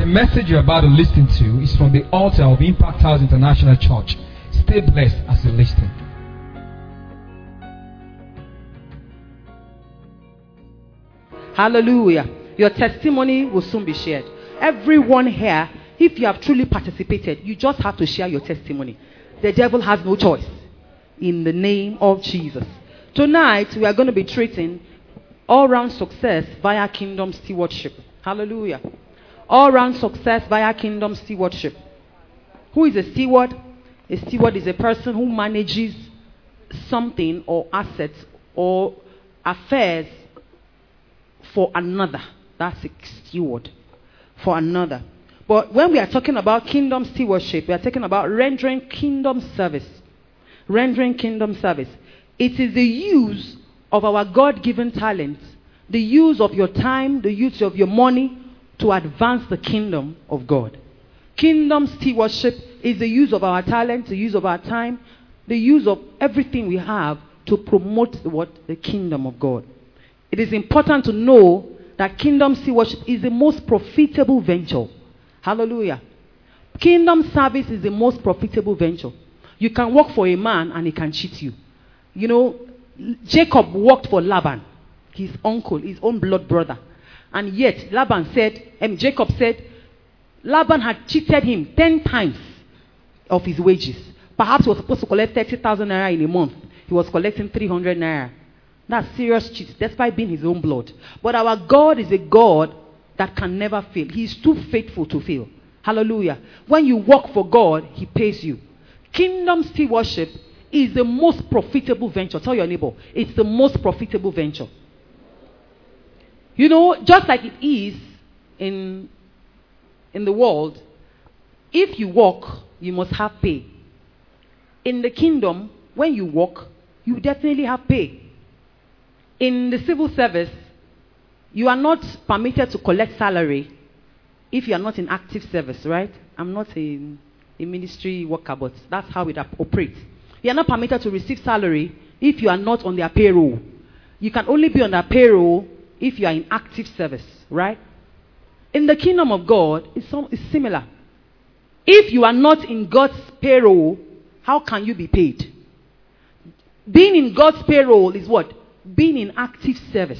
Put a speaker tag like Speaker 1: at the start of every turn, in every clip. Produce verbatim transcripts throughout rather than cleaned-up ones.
Speaker 1: The message you're about to listen to is from the altar of Impact House International Church. Stay blessed as you listen.
Speaker 2: Hallelujah. Your testimony will soon be shared. Everyone here, if you have truly participated, you just have to share your testimony. The devil has no choice. In the name of Jesus. Tonight, we are going to be treating all-round success via kingdom stewardship. Hallelujah. All-round success via kingdom stewardship. Who is a steward? A steward is a person who manages something or assets or affairs for another. That's a steward. For another. But when we are talking about kingdom stewardship, we are talking about rendering kingdom service. Rendering kingdom service. It is the use of our God-given talents, the use of your time, the use of your money to advance the kingdom of God. Kingdom stewardship is the use of our talent, the use of our time, the use of everything we have to promote what? The kingdom of God. It is important to know that kingdom stewardship is the most profitable venture. Hallelujah. Kingdom service is the most profitable venture. You can work for a man and he can cheat you. You know, Jacob worked for Laban, his uncle, his own blood brother. And yet, Laban said, and Jacob said, Laban had cheated him ten times of his wages. Perhaps he was supposed to collect thirty thousand naira in a month. He was collecting three hundred naira. That's serious cheat, despite being his own blood. But our God is a God that can never fail. He is too faithful to fail. Hallelujah. When you work for God, He pays you. Kingdom stewardship is the most profitable venture. Tell your neighbor, it's the most profitable venture. You know, just like it is in, in the world, if you work, you must have pay. In the kingdom, when you work, you definitely have pay. In the civil service, you are not permitted to collect salary if you are not in active service, right? I'm not a, a ministry worker, but that's how it operates. You are not permitted to receive salary if you are not on their payroll. You can only be on their payroll if you are in active service, right? In the kingdom of God, it's, some, it's similar. If you are not in God's payroll, how can you be paid? Being in God's payroll is what? Being in active service.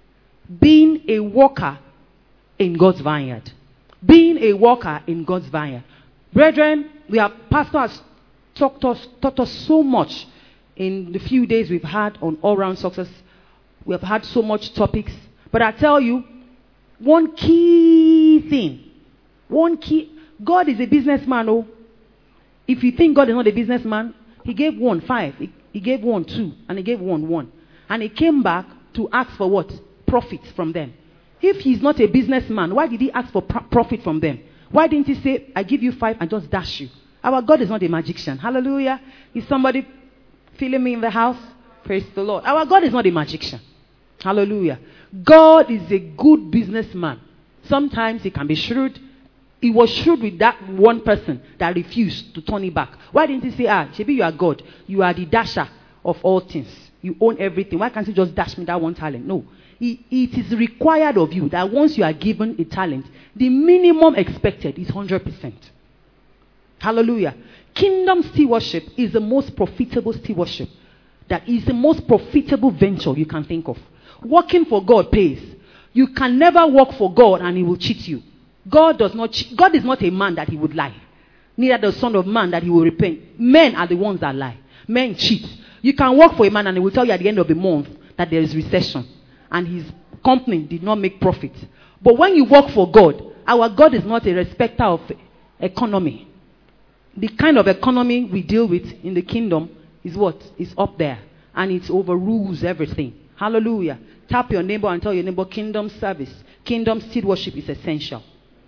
Speaker 2: Being a worker in God's vineyard. Being a worker in God's vineyard. Brethren, we have pastors talked us, taught us so much in the few days we've had on all-round success. We have had so much topics. But I tell you, one key thing, one key, God is a businessman. Oh, if you think God is not a businessman, He gave one five, He, he gave one two, and He gave one one. And He came back to ask for what? Profits from them. If He's not a businessman, why did He ask for pro- profit from them? Why didn't He say, I give you five and just dash you? Our God is not a magician. Hallelujah. Is somebody feeling me in the house? Praise the Lord. Our God is not a magician. Hallelujah. God is a good businessman. Sometimes He can be shrewd. He was shrewd with that one person that refused to turn it back. Why didn't He say, ah, Shebi, you are God. You are the dasher of all things. You own everything. Why can't you just dash me that one talent? No. It is required of you that once you are given a talent, the minimum expected is one hundred percent. Hallelujah. Kingdom stewardship is the most profitable stewardship. That is the most profitable venture you can think of. Working for God pays. You can never work for God and He will cheat you. God does not cheat. God is not a man that He would lie. Neither the Son of Man that He will repent. Men are the ones that lie. Men cheat. You can work for a man and He will tell you at the end of the month that there is recession and his company did not make profit. But when you work for God, our God is not a respecter of economy. The kind of economy we deal with in the kingdom is what? Is up there. And it overrules everything. Hallelujah. Tap your neighbor and tell your neighbor, kingdom service, kingdom stewardship is essential.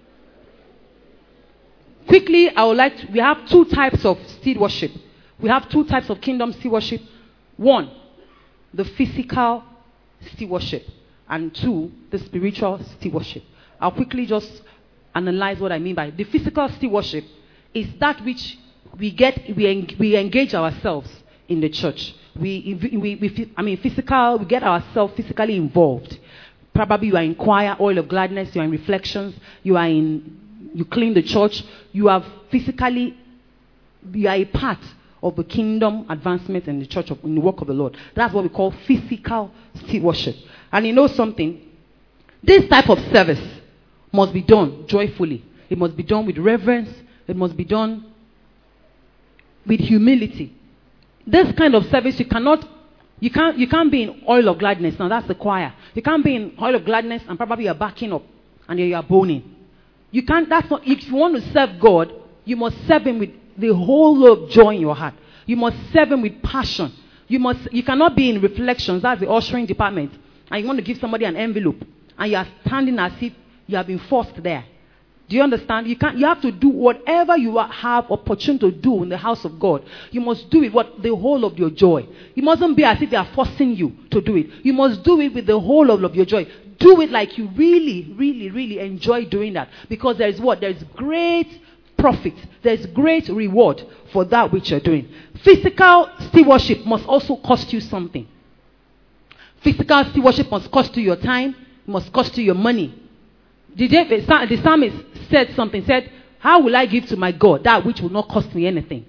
Speaker 2: Quickly, I would like to, we have two types of stewardship. We have two types of kingdom stewardship. One, the physical stewardship. And two, the spiritual stewardship. I'll quickly just analyze what I mean by the physical stewardship. Is that which we get, we, en- we engage ourselves in the church. We, we, we, I mean, physical, we get ourselves physically involved. Probably you are in choir, oil of gladness, you are in reflections, you are in you clean the church, you have physically, you are a part of the kingdom advancement in the church, of, in the work of the Lord. That's what we call physical stewardship. And you know something? This type of service must be done joyfully. It must be done with reverence. It must be done with humility. This kind of service, you cannot, you can't, you can't be in oil of gladness. Now that's the choir. You can't be in oil of gladness and probably you're backing up and you are boning. You can't. That's not. If you want to serve God, you must serve Him with the whole lot of joy in your heart. You must serve Him with passion. You must. You cannot be in reflections. That's the ushering department, and you want to give somebody an envelope, and you are standing as if you have been forced there. Do you understand? You can't. You have to do whatever you have opportunity to do in the house of God. You must do it with the whole of your joy. You mustn't be as if they are forcing you to do it. You must do it with the whole of your joy. Do it like you really, really, really enjoy doing that. Because there is what? There is great profit. There is great reward for that which you're doing. Physical stewardship must also cost you something. Physical stewardship must cost you your time. It must cost you your money. The, the psalmist said something, said, how will I give to my God that which will not cost me anything?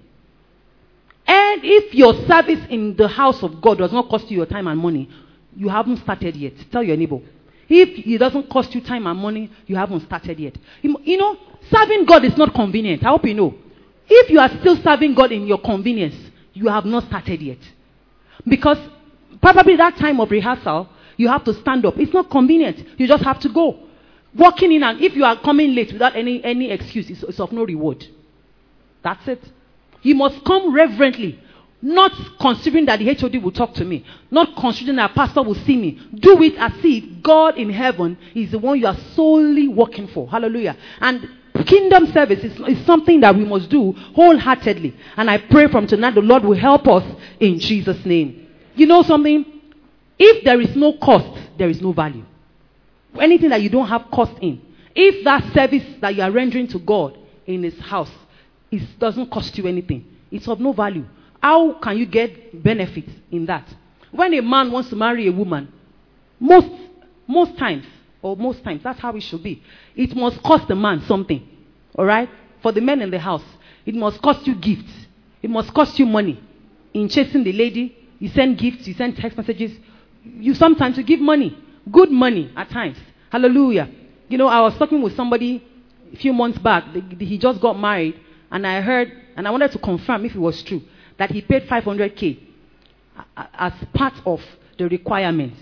Speaker 2: And if your service in the house of God does not cost you your time and money, you haven't started yet. Tell your neighbor. If it doesn't cost you time and money, you haven't started yet. You, you know, serving God is not convenient. I hope you know. If you are still serving God in your convenience, you have not started yet. Because probably that time of rehearsal, you have to stand up. It's not convenient. You just have to go. Walking in, and if you are coming late without any, any excuse, it's, it's of no reward. That's it. You must come reverently. Not considering that the H O D will talk to me. Not considering that a pastor will see me. Do it as if God in heaven is the one you are solely working for. Hallelujah. And kingdom service is, is something that we must do wholeheartedly. And I pray from tonight the Lord will help us in Jesus' name. You know something? If there is no cost, there is no value. Anything that you don't have cost in. If that service that you are rendering to God in His house is, doesn't cost you anything, it's of no value. How can you get benefits in that? When a man wants to marry a woman, most, most times, or most times, that's how it should be. It must cost the man something. Alright? For the men in the house, it must cost you gifts. It must cost you money. In chasing the lady, you send gifts, you send text messages. You sometimes you give money. Good money at times. Hallelujah. You know, I was talking with somebody a few months back. He just got married. And I heard, and I wanted to confirm if it was true, that he paid five hundred K as part of the requirements.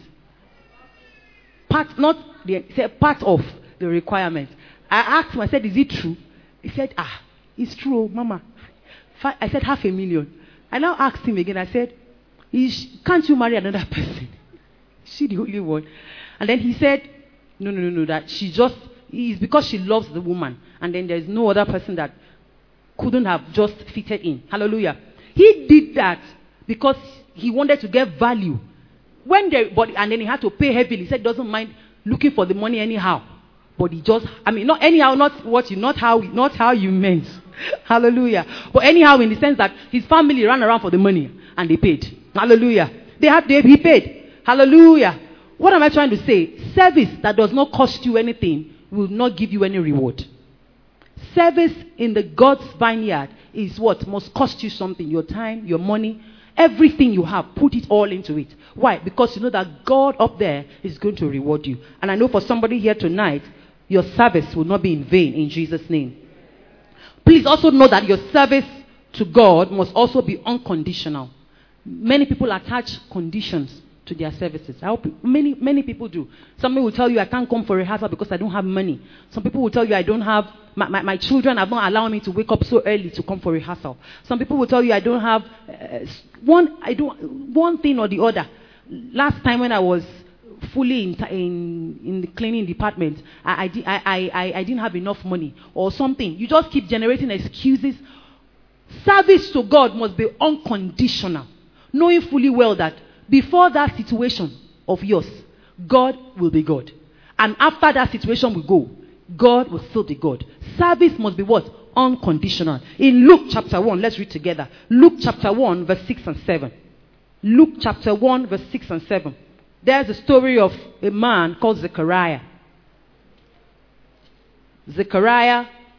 Speaker 2: Part, not the, part of the requirements. I asked him, I said, is it true? He said, ah, it's true, Mama. I said, half a million. I now asked him again, I said, can't you marry another person? Is she the only one? And then he said, no, no, no, no, that she just, it's because she loves the woman. And then there's no other person that couldn't have just fitted in. Hallelujah. He did that because he wanted to get value. When they, but, and then he had to pay heavily. He said he doesn't mind looking for the money anyhow. But he just, I mean, not anyhow, not what you, not how, not how you meant. Hallelujah. But anyhow, in the sense that his family ran around for the money and they paid. Hallelujah. They had, they, he paid. Hallelujah. What am I trying to say? Service that does not cost you anything will not give you any reward. Service in the God's vineyard is what must cost you something. Your time, your money, everything you have. Put it all into it. Why? Because you know that God up there is going to reward you. And I know for somebody here tonight, your service will not be in vain in Jesus' name. Please also know that your service to God must also be unconditional. Many people attach conditions to their services. I hope many, many people do. Somebody will tell you, I can't come for rehearsal because I don't have money. Some people will tell you, I don't have, my, my, my children have not allowed me to wake up so early to come for rehearsal. Some people will tell you, I don't have, uh, one, I don't, one thing or the other. Last time when I was fully in, in, in the cleaning department, I, I, I, I, I didn't have enough money or something. You just keep generating excuses. Service to God must be unconditional. Knowing fully well that before that situation of yours, God will be God. And after that situation will go, God will still be God. Service must be what? Unconditional. In Luke chapter one, let's read together. Luke chapter one, verse six and seven. Luke chapter one, verse six and seven. There's a story of a man called Zechariah. Zechariah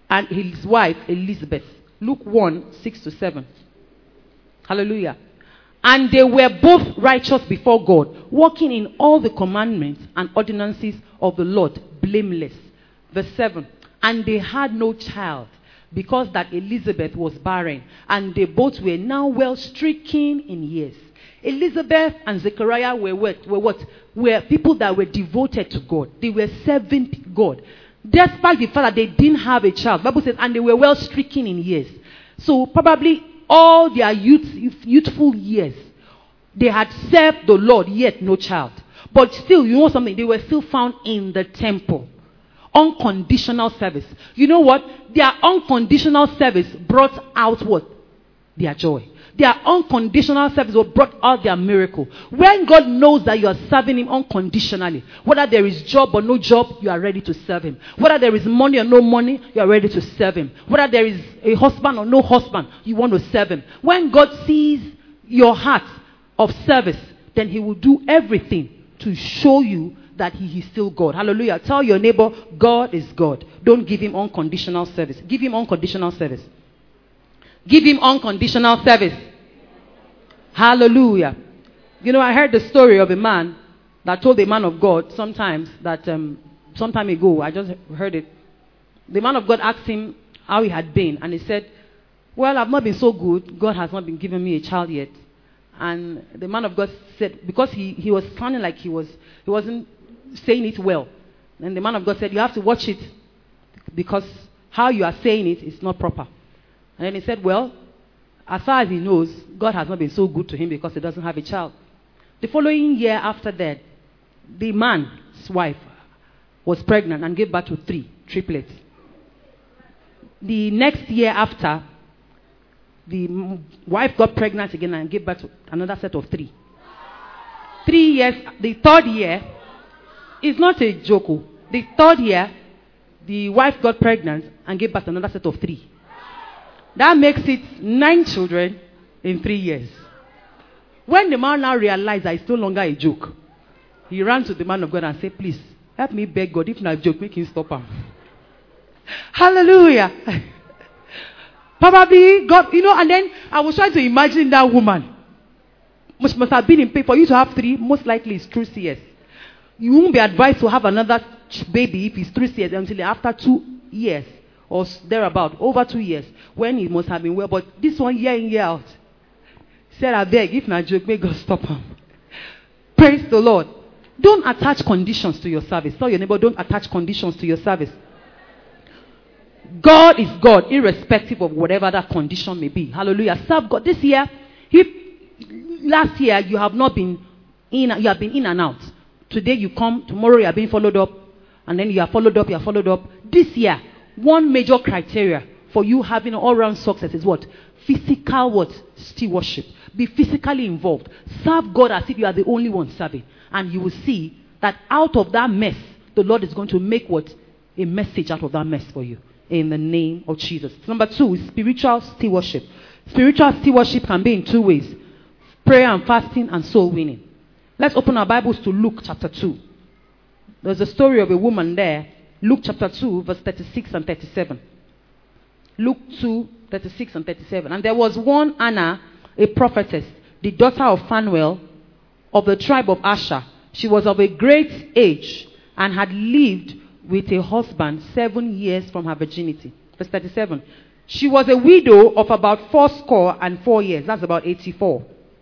Speaker 2: and his wife Elizabeth. Luke one, six to seven. Hallelujah. And they were both righteous before God, walking in all the commandments and ordinances of the Lord, blameless. Verse seven. And they had no child, because that Elizabeth was barren, and they both were now well stricken in years. Elizabeth and Zechariah were what? Were what? Were people that were devoted to God. They were serving God. Despite the fact that they didn't have a child. The Bible says, and they were well stricken in years. So probably all their youth, youthful years, they had served the Lord, yet no child. But still, you know something? They were still found in the temple. Unconditional service. You know what? Their unconditional service brought out what? Their joy. Their unconditional service will brought out their miracle. When God knows that you are serving Him unconditionally, whether there is job or no job, you are ready to serve Him. Whether there is money or no money, you are ready to serve Him. Whether there is a husband or no husband, you want to serve Him. When God sees your heart of service, then He will do everything to show you that He is still God. Hallelujah. Tell your neighbor, God is God. Don't give Him unconditional service. Give Him unconditional service. Give Him unconditional service. Hallelujah. You know, I heard the story of a man that told a man of God sometimes that um, some time ago, I just heard it. The man of God asked him how he had been, and he said, well, I've not been so good. God has not been giving me a child yet. And the man of God said, because he, he was sounding like he was he wasn't saying it well. And the man of God said, you have to watch it, because how you are saying it is not proper. And then he said, well, as far as he knows, God has not been so good to him because he doesn't have a child. The following year after that, the man's wife was pregnant and gave birth to three triplets. The next year after, the wife got pregnant again and gave birth to another set of three. Three years, the third year, it's not a joke. The third year, the wife got pregnant and gave birth to another set of three. That makes it nine children in three years. When the man now realized that it's no longer a joke, he ran to the man of God and said, please, help me beg God. If not a joke, make him stop him. Hallelujah. Probably God, you know, and then I was trying to imagine that woman. Must, must have been in pain. For you to have three, most likely it's through C S. You won't be advised to have another baby if it's through C S until after two years. Or thereabout, over two years, when he must have been well. But this one, year in, year out, said, I beg, if not joke, may God stop him. Praise the Lord. Don't attach conditions to your service. Tell your neighbor, don't attach conditions to your service. God is God, irrespective of whatever that condition may be. Hallelujah. Serve God. This year, if last year you have not been in, you have been in and out. Today you come, tomorrow you are being followed up, and then you are followed up, you are followed up. This year, one major criteria for you having all-round success is what? Physical what? Stewardship. Be physically involved. Serve God as if you are the only one serving. And you will see that out of that mess, the Lord is going to make what? A message out of that mess for you. In the name of Jesus. Number two is spiritual stewardship. Spiritual stewardship can be in two ways. Prayer and fasting and soul winning. Let's open our Bibles to Luke chapter two. There's a story of a woman there. Luke chapter two, verse thirty-six and thirty-seven. Luke two, thirty-six and thirty-seven. And there was one Anna, a prophetess, the daughter of Phanuel, of the tribe of Asher. She was of a great age and had lived with a husband seven years from her virginity. Verse thirty-seven. She was a widow of about fourscore and four years. That's about eighty-four.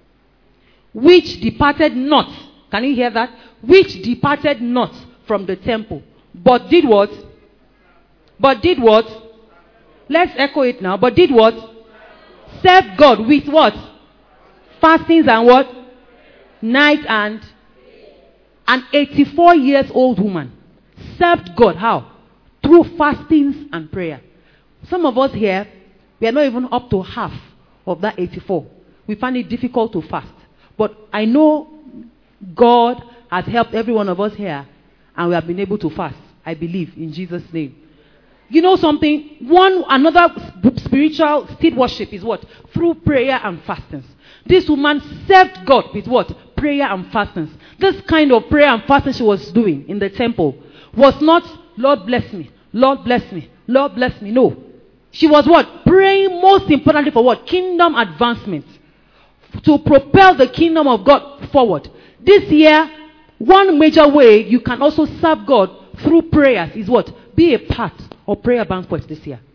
Speaker 2: Which departed not. Can you hear that? Which departed not from the temple. But did what? But did what? Let's echo it now. But did what? Served God with what? Fastings and what? Night and an eighty-four years old woman served God. How? Through fastings and prayer. Some of us here, we are not even up to half of that eighty-four. We find it difficult to fast. But I know God has helped every one of us here, and we have been able to fast. I believe in Jesus' name. You know something? One another spiritual stewardship is what? Through prayer and fastings. This woman served God with what? Prayer and fastings. This kind of prayer and fasting she was doing in the temple was not, Lord bless me, Lord bless me, Lord bless me. No. She was what? Praying most importantly for what? Kingdom advancement. To propel the kingdom of God forward. This year, one major way you can also serve God through prayers is what? Be a part of prayer banquet this year.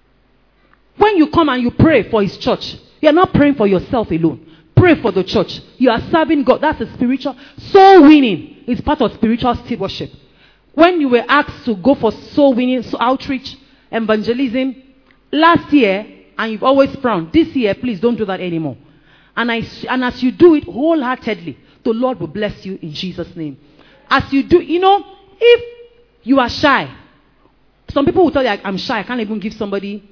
Speaker 2: When you come and you pray for his church, you are not praying for yourself alone. Pray for the church. You are serving God. That's a spiritual. Soul winning is part of spiritual stewardship. When you were asked to go for soul winning, so outreach, evangelism, last year, and you've always frowned, this year, please don't do that anymore. And, I, and as you do it wholeheartedly, the Lord will bless you in Jesus' name. As you do, you know, if you are shy, some people will tell you, I'm shy, I can't even give somebody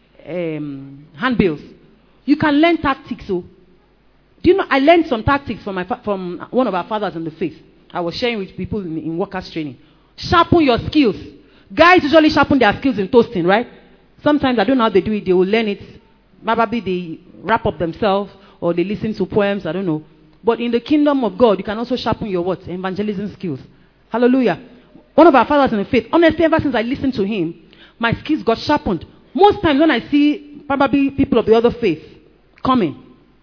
Speaker 2: um, handbills. You can learn tactics. So, do you know, I learned some tactics from, my, from one of our fathers in the faith. I was sharing with people in, in workers' training. Sharpen your skills. Guys usually sharpen their skills in toasting, right? Sometimes, I don't know how they do it, they will learn it. Maybe they wrap up themselves or they listen to poems, I don't know. But in the kingdom of God, you can also sharpen your what? Evangelism skills. Hallelujah. One of our fathers in the faith, honestly, ever since I listened to him, my skills got sharpened. Most times when I see probably people of the other faith coming,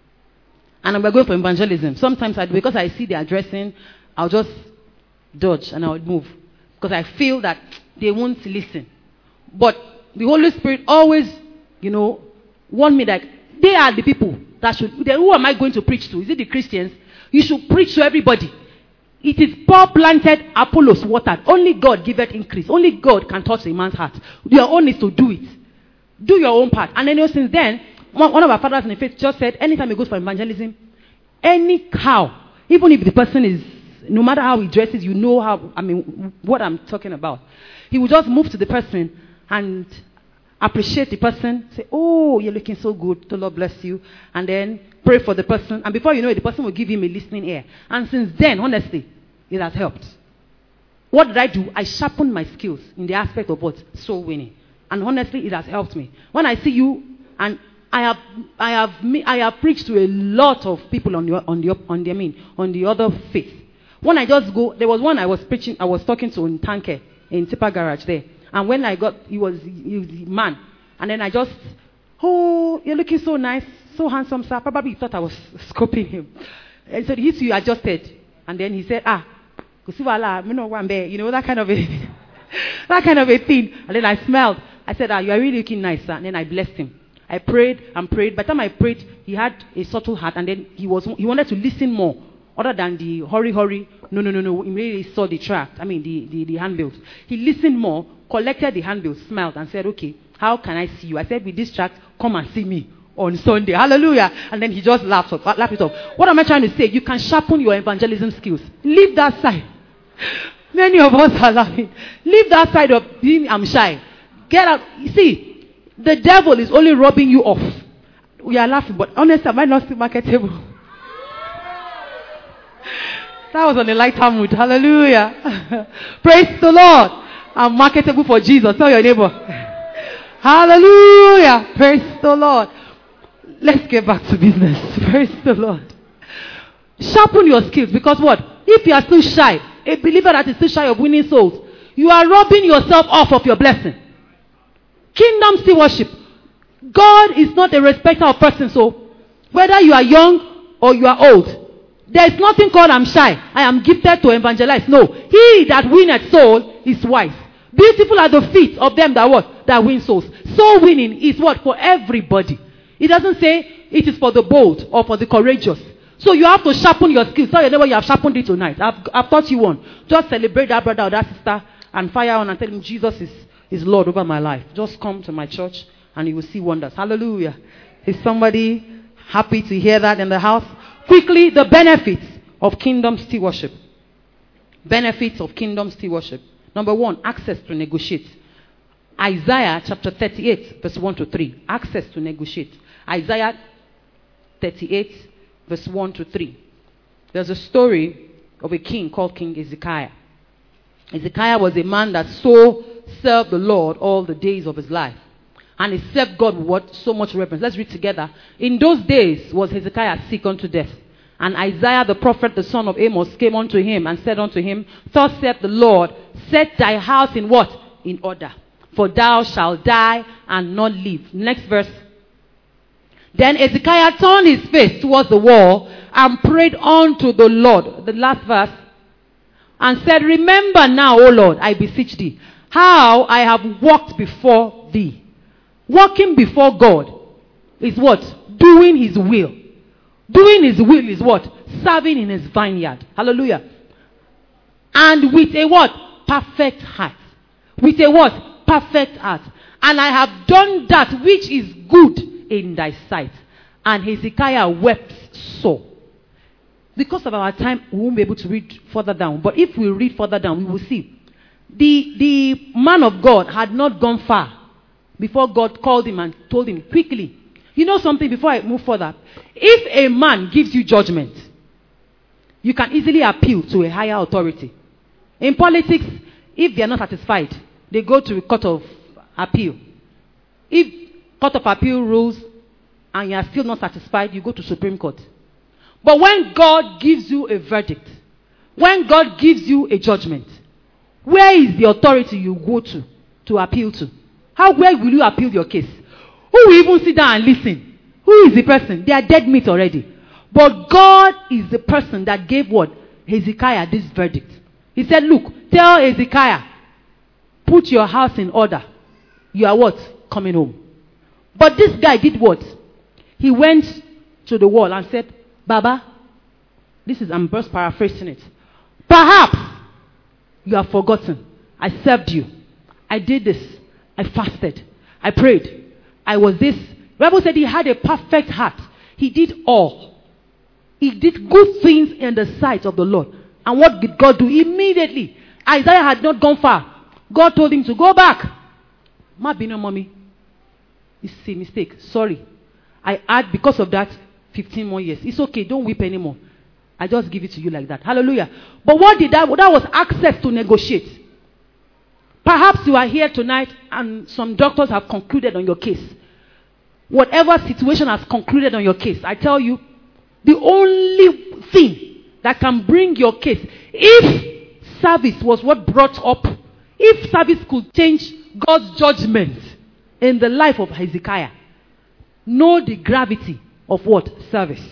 Speaker 2: and we're going for evangelism, sometimes I, because I see their dressing, I'll just dodge and I'll move. Because I feel that they won't listen. But the Holy Spirit always, you know, warn me that they are the people that should, who am I going to preach to? Is it the Christians? You should preach to everybody. It is Paul planted, Apollos watered. Only God giveth increase. Only God can touch a man's heart. Your own is to do it. Do your own part. And then, you know, since then, one, one of our fathers in the faith just said, anytime he goes for evangelism, anyhow, even if the person is, no matter how he dresses, you know how, I mean, what I'm talking about. He will just move to the person and appreciate the person. Say, oh, you're looking so good. The Lord bless you. And then pray for the person. And before you know it, the person will give him a listening ear. And since then, honestly, it has helped. What did I do? I sharpened my skills in the aspect of what? Soul winning. And honestly, it has helped me. When I see you, and I have, I have, I have preached to a lot of people on the, on the, on the, I mean, on the other faith. When I just go, there was one I was preaching, I was talking to in Tanke, in Tipper Garage there. And when I got, he was, he was a man. And then I just, oh, you're looking so nice, so handsome, sir. Probably he thought I was scoping him. And so he you adjusted. And then he said, ah, you know, that kind of a, that kind of a thing. And then I smelled. I said, ah, you are really looking nice, sir. And then I blessed him. I prayed and prayed. By the time I prayed, he had a subtle heart. And then he was, he wanted to listen more. Other than the hurry, hurry. No, no, no, no. He immediately saw the tract. I mean, the, the, the handbills. He listened more, collected the handbills, smiled, and said, okay, how can I see you? I said, with this tract, come and see me on Sunday. Hallelujah. And then he just laughed, off, laughed it off. What am I trying to say? You can sharpen your evangelism skills. Leave that side. Many of us are laughing. Leave that side of being, I'm shy. Get out. You see, the devil is only robbing you off. We are laughing, but honestly, am I not still marketable? That was on a lighter mood. Hallelujah. Praise the Lord. I'm marketable for Jesus. Tell your neighbor. Hallelujah. Praise the Lord. Let's get back to business. Praise the Lord. Sharpen your skills, because what? If you are still shy, a believer that is still shy of winning souls, you are robbing yourself off of your blessing. Kingdom stewardship. God is not a respecter of persons. So whether you are young or you are old, there is nothing called I'm shy. I am gifted to evangelize. No. He that winneth soul is wise. Beautiful are the feet of them that what? That win souls. Soul winning is what? For everybody. It doesn't say it is for the bold or for the courageous. So you have to sharpen your skills. Tell your neighbor you have sharpened it tonight. I've, I've taught you one. Just celebrate that brother or that sister and fire on and tell him Jesus is, is Lord over my life. Just come to my church and you will see wonders. Hallelujah. Is somebody happy to hear that in the house? Quickly, the benefits of kingdom stewardship. Benefits of kingdom stewardship. Number one, access to negotiate. Isaiah chapter thirty-eight, verse one to three. Access to negotiate. Isaiah thirty-eight, verse one to three. There's a story of a king called King Hezekiah. Hezekiah was a man that so served the Lord all the days of his life. And he served God with what? So much reverence. Let's read together. In those days was Hezekiah sick unto death. And Isaiah the prophet, the son of Amos, came unto him and said unto him, Thus saith the Lord, set thy house in what? In order. for thou shalt die and not live. Next verse. Then Hezekiah turned his face towards the wall and prayed unto the Lord. The last verse. And said, remember now, O Lord, I beseech thee, how I have walked before thee. Walking before God is what? Doing his will. Doing his will is what? Serving in his vineyard. Hallelujah. And with a what? Perfect heart. With a what? Perfect heart. And I have done that which is good in thy sight. And Hezekiah wept sore. Because of our time, we won't be able to read further down. But if we read further down, we will see. The, the man of God had not gone far before God called him and told him quickly. You know something, before I move further. If a man gives you judgment, you can easily appeal to a higher authority. In politics, if they are not satisfied, they go to a court of appeal. If court of appeal rules and you are still not satisfied, you go to Supreme Court. But when God gives you a verdict, when God gives you a judgment, where is the authority you go to to appeal to? How, where will you appeal your case? Who will even sit down and listen? Who is the person? They are dead meat already. But God is the person that gave what? Hezekiah this verdict. He said, look, tell Hezekiah, put your house in order. You are what? Coming home. But this guy did what? He went to the wall and said, Baba, this is, I'm just paraphrasing it. Perhaps you have forgotten. I served you. I did this. I fasted. I prayed. I was this. The Bible said he had a perfect heart. He did all. He did good things in the sight of the Lord. And what did God do? Immediately. Isaiah had not gone far. God told him to go back. Ma bino mommy. It's a mistake. Sorry. I add because of that fifteen more years. It's okay. Don't weep anymore. I just give it to you like that. Hallelujah. But what did that? That was access to negotiate. Perhaps you are here tonight and some doctors have concluded on your case. Whatever situation has concluded on your case, I tell you, the only thing that can bring your case, if service was what brought up, if service could change God's judgment in the life of Hezekiah, know the gravity of what? Service.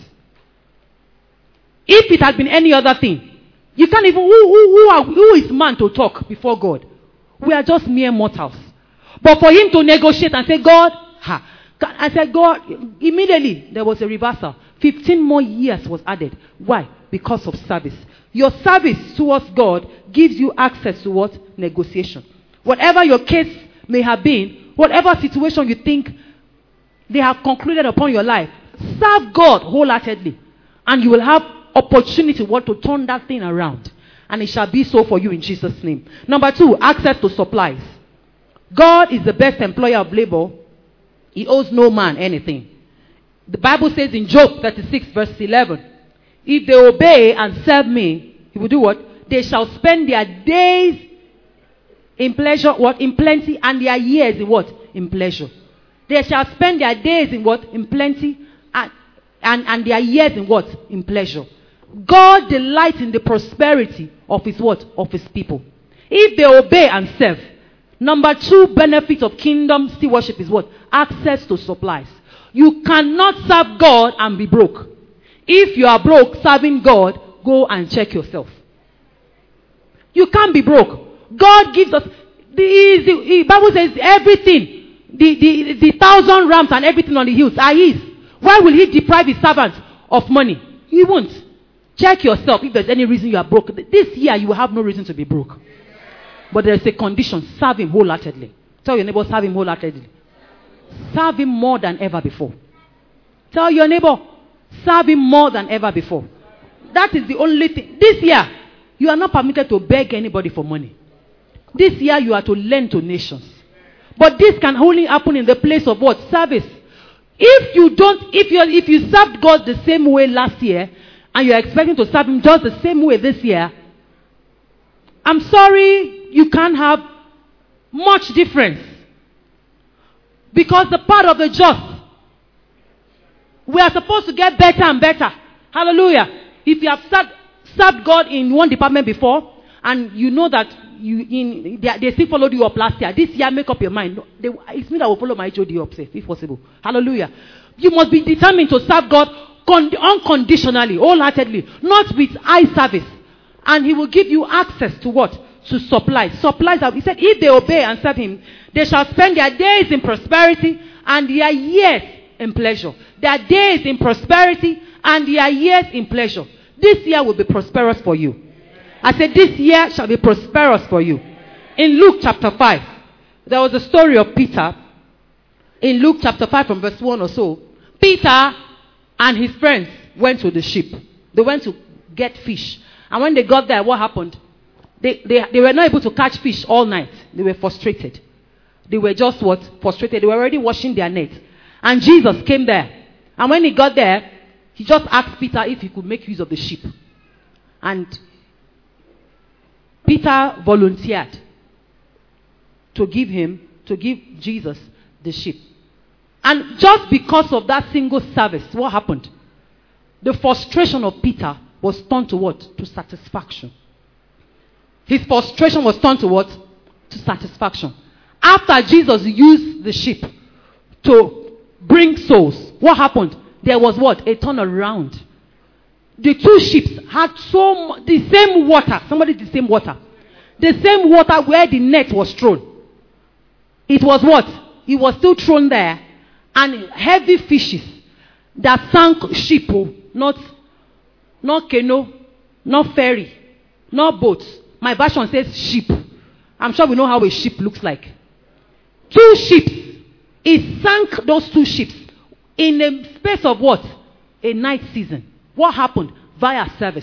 Speaker 2: If it had been any other thing, you can't even, who, who, who, are, who is man to talk before God? We are just mere mortals. But for him to negotiate and say, God, ha, I said, God, immediately there was a reversal. fifteen more years was added. Why? Because of service. Your service towards God gives you access to what? Negotiation. Whatever your case may have been, whatever situation you think they have concluded upon your life, serve God wholeheartedly. And you will have opportunity what to turn that thing around. And it shall be so for you in Jesus' name. Number two, access to supplies. God is the best employer of labor. He owes no man anything. The Bible says in Job thirty-six verse eleven, if they obey and serve me, he will do what? They shall spend their days in pleasure, what? In plenty, and their years in what? In pleasure. They shall spend their days in what? In plenty, and, and, and their years in what? In pleasure. God delights in the prosperity of his what? Of his people. If they obey and serve. Number two benefit of kingdom stewardship is what? Access to supplies. You cannot serve God and be broke. If you are broke serving God, go and check yourself. You can't be broke. God gives us, the, the, the Bible says everything, the, the, the thousand rams and everything on the hills are his. Why will he deprive his servants of money? He won't. Check yourself if there's any reason you are broke. This year you will have no reason to be broke. But there is a condition. Serve him wholeheartedly. Tell your neighbor, serve him wholeheartedly. Serve him more than ever before. Tell your neighbor, serve him more than ever before. That is the only thing. This year, you are not permitted to beg anybody for money. This year, you are to lend to nations. But this can only happen in the place of what? Service. If you don't, if you if you served God the same way last year, and you are expecting to serve him just the same way this year, I'm sorry, you can't have much difference. Because the part of the just, we are supposed to get better and better. Hallelujah. If you have served, served God in one department before, and you know that you in they, they still followed you up last year. This year, make up your mind. They, it's me that will follow my H O D up, safe, if possible. Hallelujah. You must be determined to serve God con- unconditionally, wholeheartedly, not with eye service. And he will give you access to what? To supplies. Supplies. He said, if they obey and serve him, they shall spend their days in prosperity and their years in pleasure. Their days in prosperity and their years in pleasure. This year will be prosperous for you. I said, this year shall be prosperous for you. In Luke chapter five, there was a story of Peter. In Luke chapter five from verse one or so, Peter and his friends went to the ship. They went to get fish. And when they got there, what happened? They, they, they were not able to catch fish all night. They were frustrated. They were just what? Frustrated. They were already washing their net. And Jesus came there. And when he got there, he just asked Peter if he could make use of the ship. And Peter volunteered to give him, to give Jesus the ship. And just because of that single service, what happened? The frustration of Peter was turned to what? To satisfaction. His frustration was turned to what? To satisfaction. After Jesus used the ship to bring souls, what happened? There was what? A turnaround. The two ships had so much, the same water. Somebody the same water. The same water where the net was thrown. It was what? It was still thrown there. And heavy fishes that sank ship, not, not canoe, not ferry, not boats. My version says ship. I'm sure we know how a ship looks like. Two ships. It sank those two ships in a space of what? A night season. What happened? Via service.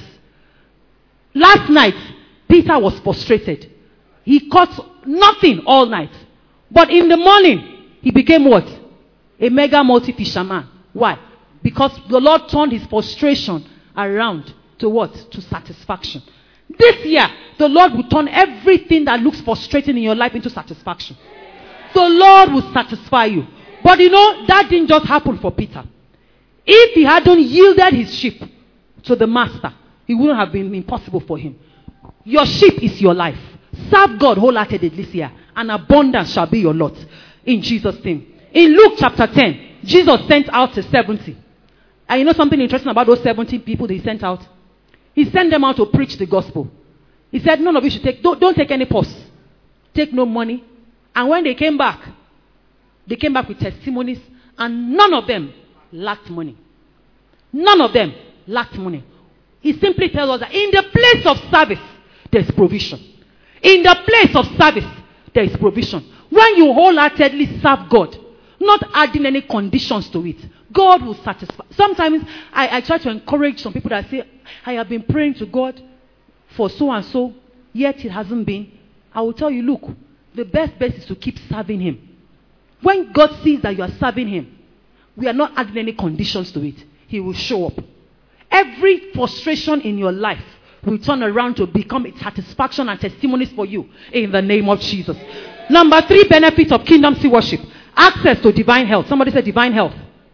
Speaker 2: Last night, Peter was frustrated. He caught nothing all night. But in the morning, he became what? A mega multi-fisherman. Why? Because the Lord turned his frustration around to what? To satisfaction. This year, the Lord will turn everything that looks frustrating in your life into satisfaction. The Lord will satisfy you. But you know, that didn't just happen for Peter. If he hadn't yielded his ship to the master, it wouldn't have been impossible for him. Your ship is your life. Serve God wholeheartedly this year, and abundance shall be your lot. In Jesus' name. In Luke chapter ten, Jesus sent out the seventy. And you know something interesting about those seventy people that he sent out? He sent them out to preach the gospel. He said, none of you should take, don't, don't take any purse. Take no money. And when they came back, they came back with testimonies, and none of them lacked money. None of them lacked money. He simply tells us that in the place of service, there is provision. In the place of service, there is provision. When you wholeheartedly serve God, not adding any conditions to it, God will satisfy. Sometimes I, I try to encourage some people that say, I have been praying to God for so and so, yet it hasn't been. I will tell you, look, the best bet is to keep serving him. When God sees that you are serving him, we are not adding any conditions to it. He will show up. Every frustration in your life will turn around to become a satisfaction and testimonies for you in the name of Jesus. Number three benefit of kingdom sea worship. Access to divine health. Somebody said divine health.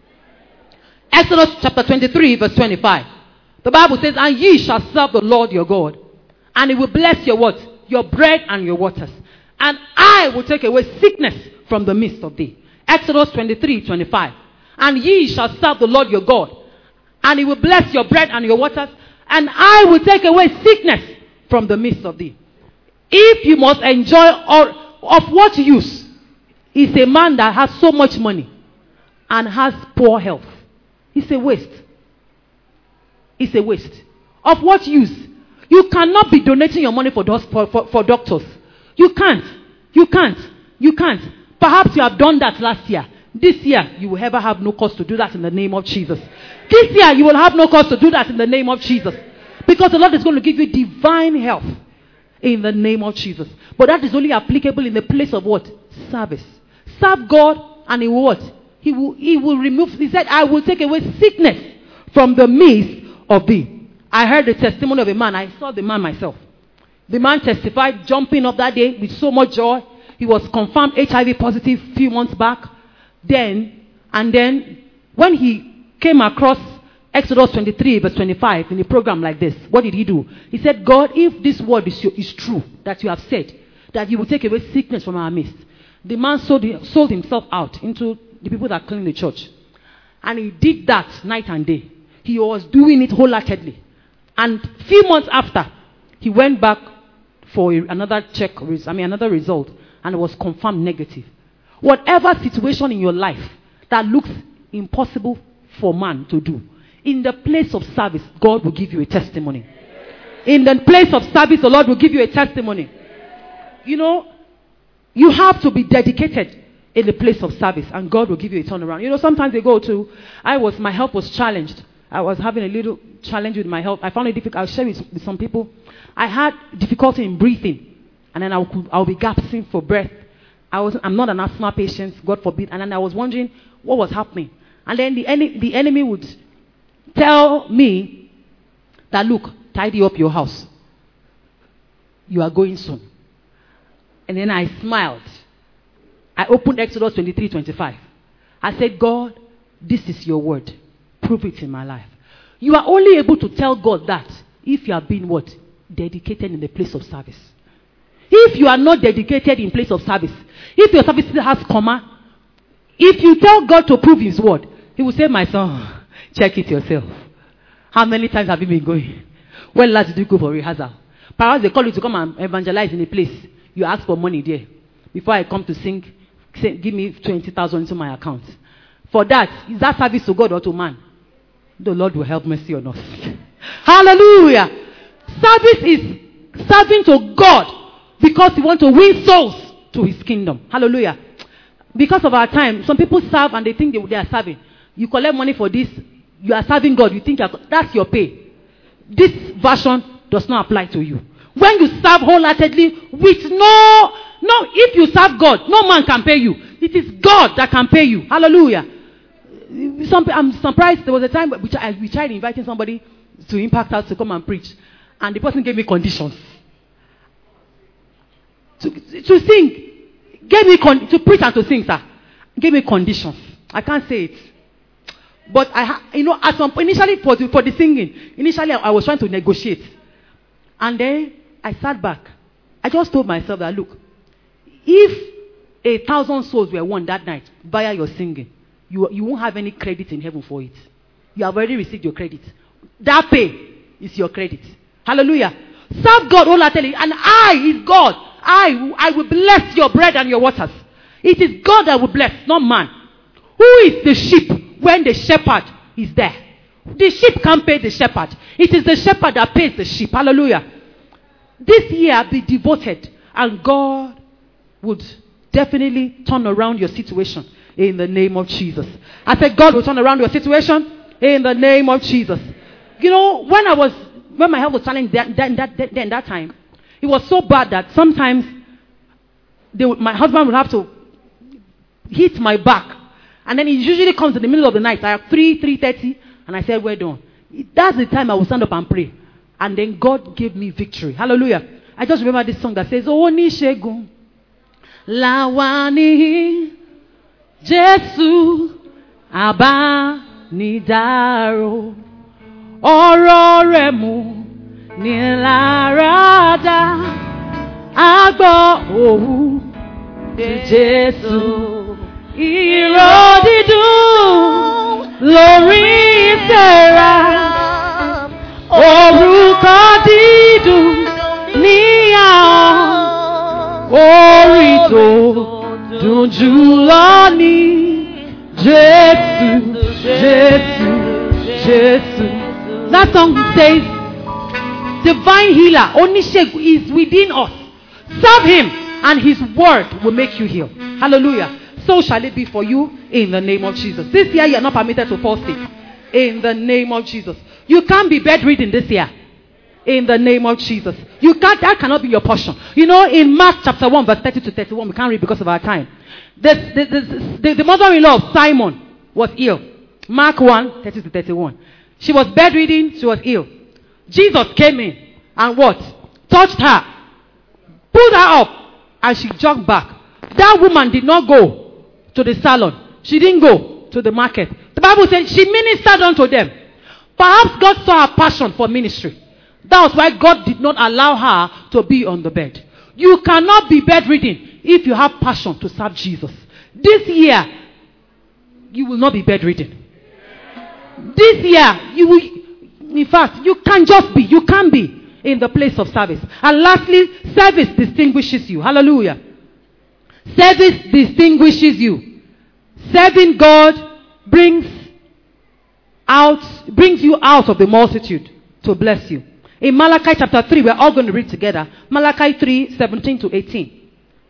Speaker 2: Exodus chapter twenty-three verse twenty-five. The Bible says, and ye shall serve the Lord your God, and he will bless your what? Your bread and your waters. And I will take away sickness from the midst of thee. Exodus twenty-three twenty-five. And ye shall serve the Lord your God, and he will bless your bread and your waters, and I will take away sickness from the midst of thee. If you must enjoy, or of what use is a man that has so much money and has poor health? It's a waste. It's a waste. Of what use? You cannot be donating your money for, those, for, for, for doctors. You can't. You can't. You can't. Perhaps you have done that last year. This year, you will ever have no cause to do that in the name of Jesus. This year, you will have no cause to do that in the name of Jesus. Because the Lord is going to give you divine health in the name of Jesus. But that is only applicable in the place of what? Service. Serve God, and he will what? He will, he will remove, he said, I will take away sickness from the midst of thee. I heard the testimony of a man. I saw the man myself. The man testified, jumping up that day with so much joy. He was confirmed H I V positive a few months back. Then, and then, when he came across Exodus twenty-three, verse twenty-five, in a program like this, what did he do? He said, God, if this word is, is true, that you have said, that you will take away sickness from our midst. The man sold, sold himself out into the people that clean the church. And he did that night and day. He was doing it wholeheartedly. And a few months after, he went back for another check, I mean another result, and it was confirmed negative. Whatever situation in your life that looks impossible for man to do, in the place of service, God will give you a testimony. In the place of service, the Lord will give you a testimony. You know, you have to be dedicated in the place of service, and God will give you a turnaround. You know, sometimes they go to, I was, my health was challenged. I was having a little challenge with my health. I found it difficult. I'll share it with, with some people. I had difficulty in breathing, and then I would, I'll be gasping for breath. I was, I'm not an asthma patient, God forbid. And then I was wondering what was happening. And then the, ene- the enemy would tell me that, look, tidy up your house. You are going soon. And then I smiled. I opened Exodus twenty-three, twenty-five. I said, God, this is your word. Prove it in my life. You are only able to tell God that if you have been what? Dedicated in the place of service. If you are not dedicated in place of service, if your service still has comma, if you tell God to prove his word, he will say, my son, check it yourself. How many times have you been going? When last did you go for rehearsal? Perhaps they call you to come and evangelize in a place. You ask for money there. Before I come to sing, say, give me twenty thousand into my account. For that, is that service to God or to man? The Lord will have mercy on us. Hallelujah. Service is serving to God because we want to win souls to his kingdom. Hallelujah. Because of our time, some people serve and they think they, they are serving. You collect money for this, you are serving God, you think you are, that's your pay. This version does not apply to you. When you serve wholeheartedly with no, no, if you serve God, no man can pay you. It is God that can pay you. Hallelujah. Some, I'm surprised. There was a time we tried, we tried inviting somebody to Impact House to come and preach, and the person gave me conditions to, to sing. Gave me con- to preach and to sing, sir. Gave me conditions. I can't say it, but I, ha- you know, at some initially for the, for the singing, initially I, I was trying to negotiate, and then I sat back. I just told myself that, look, if a thousand souls were won that night via your singing, You, you won't have any credit in heaven for it. You have already received your credit. That pay is your credit. Hallelujah. Serve God wholeheartedly. And I is God. I, I will bless your bread and your waters. It is God that will bless, not man. Who is the sheep when the shepherd is there? The sheep can't pay the shepherd. It is the shepherd that pays the sheep. Hallelujah. This year be devoted, and God would definitely turn around your situation. In the name of Jesus. I said God will turn around your situation in the name of Jesus. You know, when I was, when my health was challenged that, that, that, that, that, that time, it was so bad that sometimes they would, my husband would have to hit my back. And then he usually comes in the middle of the night, like three, three thirty, and I said, we're done. That's the time I will stand up and pray. And then God gave me victory. Hallelujah. I just remember this song that says, Oh, ni shegun, lawani. Jésù àbánidárò ọ̀rọ̀ rẹ̀ mú ní láradá àgbọ̀ òwú ti Jésù ìró dídùn lórí ìtẹ́ra orúkọ dídùn ní àwọn orí tó dùn jùlọ ní Jésù, Jésù, Jésù. That song says, divine healer, Onishegun, is within us. Serve him, and his word will make you heal. Hallelujah. So shall it be for you in the name of Jesus. This year you are not permitted to fall sick. In the name of Jesus. You can't be bedridden this year. In the name of Jesus. You can't, that cannot be your portion. You know, in Mark chapter one, verse thirty to thirty-one, we can't read because of our time. The, the, the, the, the mother-in-law of Simon was ill. Mark one, thirty to thirty-one. She was bedridden, she was ill. Jesus came in and what? Touched her. Pulled her up. And she jogged back. That woman did not go to the salon. She didn't go to the market. The Bible said she ministered unto them. Perhaps God saw her passion for ministry. That was why God did not allow her to be on the bed. You cannot be bedridden if you have passion to serve Jesus. This year, you will not be bedridden. This year, you will, in fact, you can't just be, you can be in the place of service. And lastly, service distinguishes you. Hallelujah. Service distinguishes you. Serving God brings out, brings you out of the multitude to bless you. In Malachi chapter three, we're all going to read together. Malachi three, seventeen to eighteen.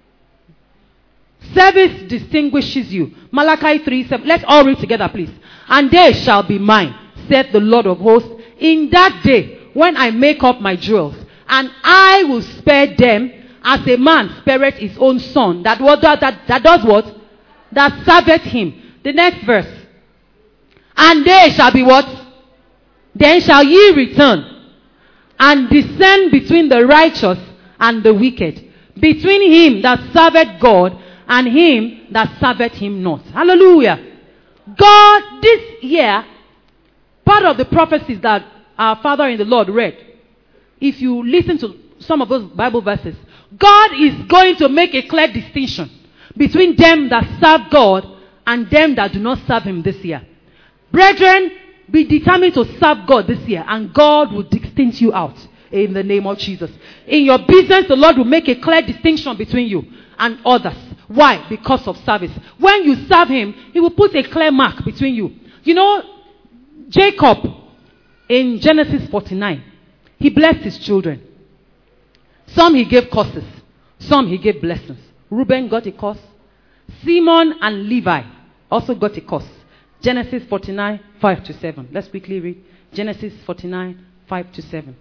Speaker 2: Service distinguishes you. Malachi three, seven. Let's all read together, please. And they shall be mine, said the Lord of hosts, in that day when I make up my jewels, and I will spare them as a man spareth his own son. That what that, that, that does what? That serveth him. The next verse. And they shall be what? Then shall ye return and discern between the righteous and the wicked, between him that serveth God and him that serveth him not. Hallelujah. God, this year, part of the prophecies that our Father in the Lord read, if you listen to some of those Bible verses, God is going to make a clear distinction between them that serve God and them that do not serve him this year. Brethren, be determined to serve God this year, and God will distinct you out in the name of Jesus. In your business, the Lord will make a clear distinction between you and others. Why? Because of service. When you serve him, he will put a clear mark between you. You know, Jacob, in Genesis forty-nine, he blessed his children. Some he gave curses. Some he gave blessings. Reuben got a curse. Simon and Levi also got a curse. Genesis forty-nine, five to seven. Let's quickly read. Genesis forty-nine, five to seven.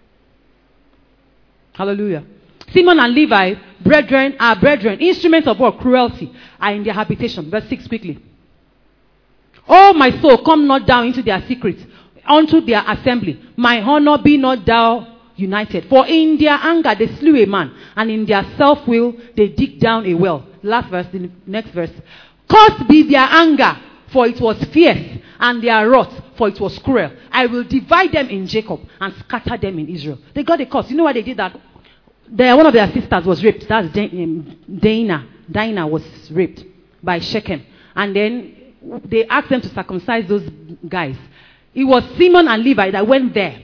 Speaker 2: Hallelujah. Simon and Levi, brethren, are brethren. Instruments of what? Cruelty are in their habitation. Verse six quickly. Oh, my soul, come not down into their secrets, unto their assembly. My honor be not thou united. For in their anger they slew a man, and in their self-will they dig down a well. Last verse, the next verse. Cursed be their anger, for it was fierce, and their wrath, for it was cruel. I will divide them in Jacob and scatter them in Israel. They got a curse. You know why they did that? They, one of their sisters was raped. That's Dinah. Dinah was raped by Shechem. And then they asked them to circumcise those guys. It was Simon and Levi that went there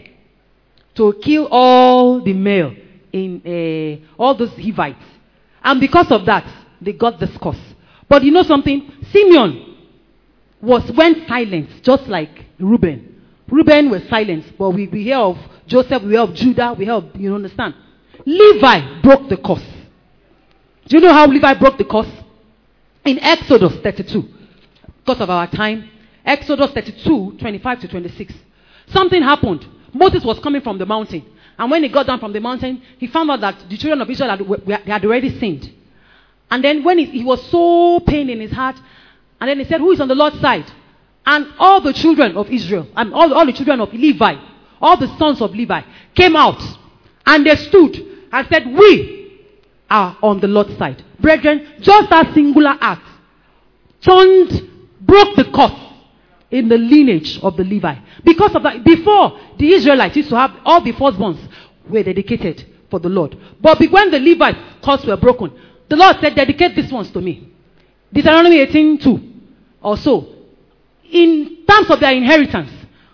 Speaker 2: to kill all the male in uh, all those Hivites. And because of that, they got this curse. But you know something? Simeon was went silent, just like Reuben. Reuben was silent, but we, we hear of Joseph, we hear of Judah, we hear of, you understand? Levi broke the curse. Do you know how Levi broke the curse? In Exodus thirty-two. Because of our time, Exodus thirty-two, twenty-five to twenty-six. Something happened. Moses was coming from the mountain. And when he got down from the mountain, he found out that the children of Israel had, they had already sinned. And then when he, he was so pained in his heart, and then he said, who is on the Lord's side? And all the children of Israel, and all, all the children of Levi, all the sons of Levi, came out. And they stood and said, we are on the Lord's side. Brethren, just that singular act turned, broke the curse in the lineage of the Levi. Because of that, before, the Israelites used to have all the firstborns were dedicated for the Lord. But when the Levites' curse were broken, the Lord said, dedicate these ones to me. Deuteronomy eighteen two or so. In terms of their inheritance,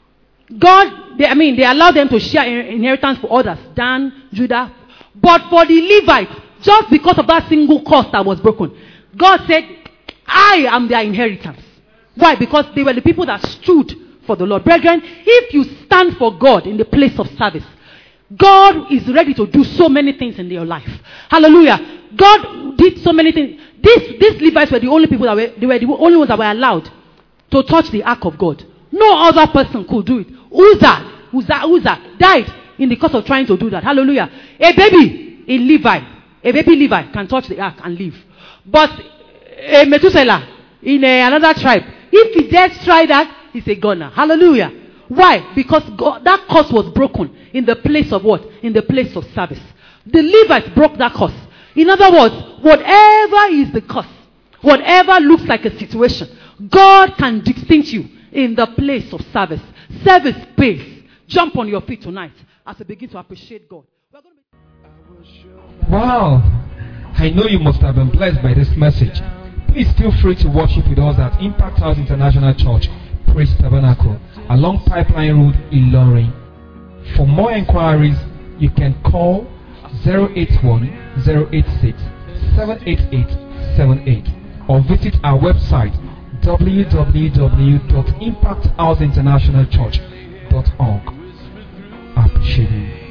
Speaker 2: God, they, I mean, they allowed them to share inheritance for others, Dan, Judah. But for the Levites, just because of that single curse that was broken, God said, I am their inheritance. Why? Because they were the people that stood for the Lord. Brethren, if you stand for God in the place of service, God is ready to do so many things in your life. Hallelujah. God did so many things. These, these Levites were the only people that were, they were the only ones that were allowed to touch the ark of God. No other person could do it. Uzzah, Uzzah, Uzzah died in the course of trying to do that. Hallelujah. A baby in Levi, a baby Levi can touch the ark and live. But a Methuselah in a, another tribe, if he dares try that, he's a goner. Hallelujah. Why? Because God, that curse was broken in the place of what? In the place of service. The Levites broke that curse. In other words, whatever is the curse, whatever looks like a situation, God can distinct you in the place of service. Serve His space. Jump on your feet tonight as we begin to appreciate God. We're going to be-
Speaker 1: Wow. I know you must have been blessed by this message. Please feel free to worship with us at Impact House International Church, Praise Tabernacle, along Pipeline Road, Ilorin. For more inquiries, you can call zero eight one, zero eight six, seven eight eight seven eight or visit our website w w w dot impact house international church dot org. I appreciate you.